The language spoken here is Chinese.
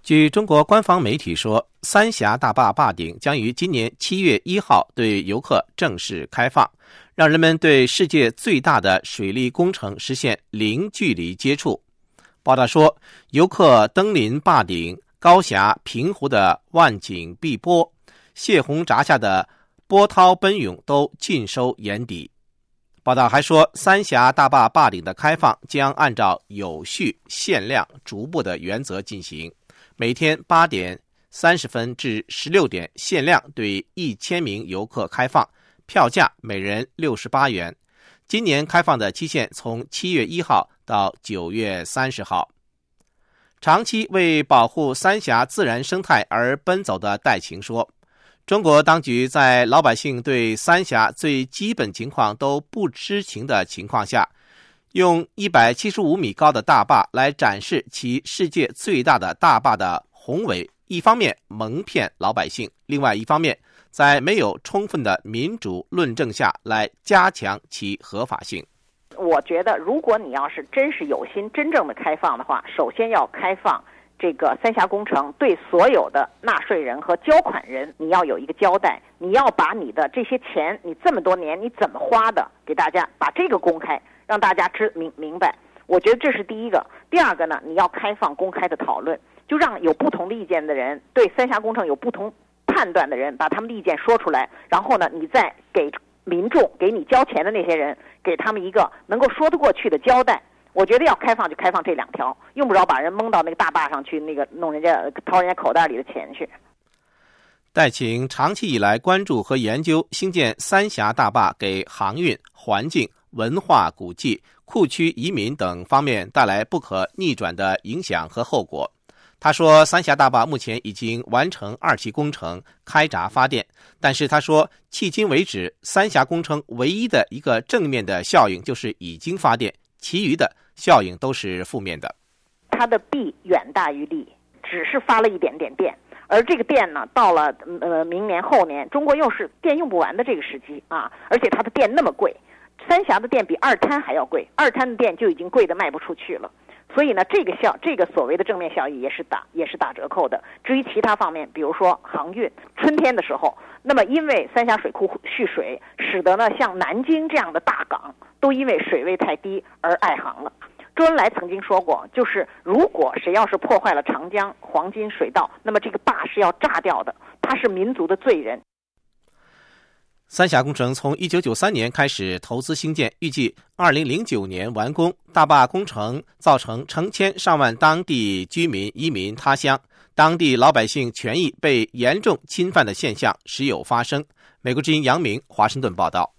据中国官方媒体说，三峡大坝坝顶将于今年7月1号对游客正式开放，让人们对世界最大的水利工程实现零距离接触。报道说，游客登临坝顶，高峡平湖的万景碧波，泄洪闸下的波涛奔涌都尽收眼底。报道还说，三峡大坝坝顶的开放将按照有序、限量、逐步的原则进行。每天8点30分至16点限量对1000名游客开放，票价每人68元。今年开放的期限从7月1号到9月30号。长期为保护三峡自然生态而奔走的戴晴说，中国当局在老百姓对三峡最基本情况都不知情的情况下，用175米高的大坝来展示其世界最大的大坝的宏伟，一方面蒙骗老百姓，另外一方面在没有充分的民主论证下来加强其合法性。 我觉得如果你要是真是有心真正的开放的话，首先要开放这个三峡工程对所有的纳税人和交款人你要有一个交代，你要把你的这些钱你这么多年你怎么花的给大家把这个公开，让大家明白。我觉得这是第一个。第二个呢，你要开放公开的讨论，就让有不同的意见的人，对三峡工程有不同判断的人把他们的意见说出来，然后呢你再给民众，给你交钱的那些人，给他们一个能够说得过去的交代。我觉得要开放就开放这2条，用不着把人蒙到那个大坝上去，那个弄人家掏人家口袋里的钱去。 戴晴长期以来关注和研究兴建三峡大坝给航运、环境、文化古迹、库区移民等方面带来不可逆转的影响和后果。他说，三峡大坝目前已经完成2期工程，开闸发电。但是他说，迄今为止，三峡工程唯一的一个正面的效应就是已经发电，其余的效应都是负面的。 它的弊远大于利，只是发了一点点电，而这个电呢，到了明年后年，中国又是电用不完的这个时期啊，而且它的电那么贵，三峡的电比二滩还要贵，二滩的电就已经贵得卖不出去了。所以呢，这个所谓的正面效益也是打折扣的。至于其他方面，比如说航运，春天的时候，那么因为三峡水库蓄水，使得呢像南京这样的大港都因为水位太低而碍航了。周恩来曾经说过，就是如果谁要是破坏了长江黄金水道，那么这个坝是要炸掉的，他是民族的罪人。 三峡工程从1993年开始投资兴建，预计2009年完工。大坝工程造成成千上万当地居民移民他乡，当地老百姓权益被严重侵犯的现象时有发生。美国之音杨明华盛顿报道。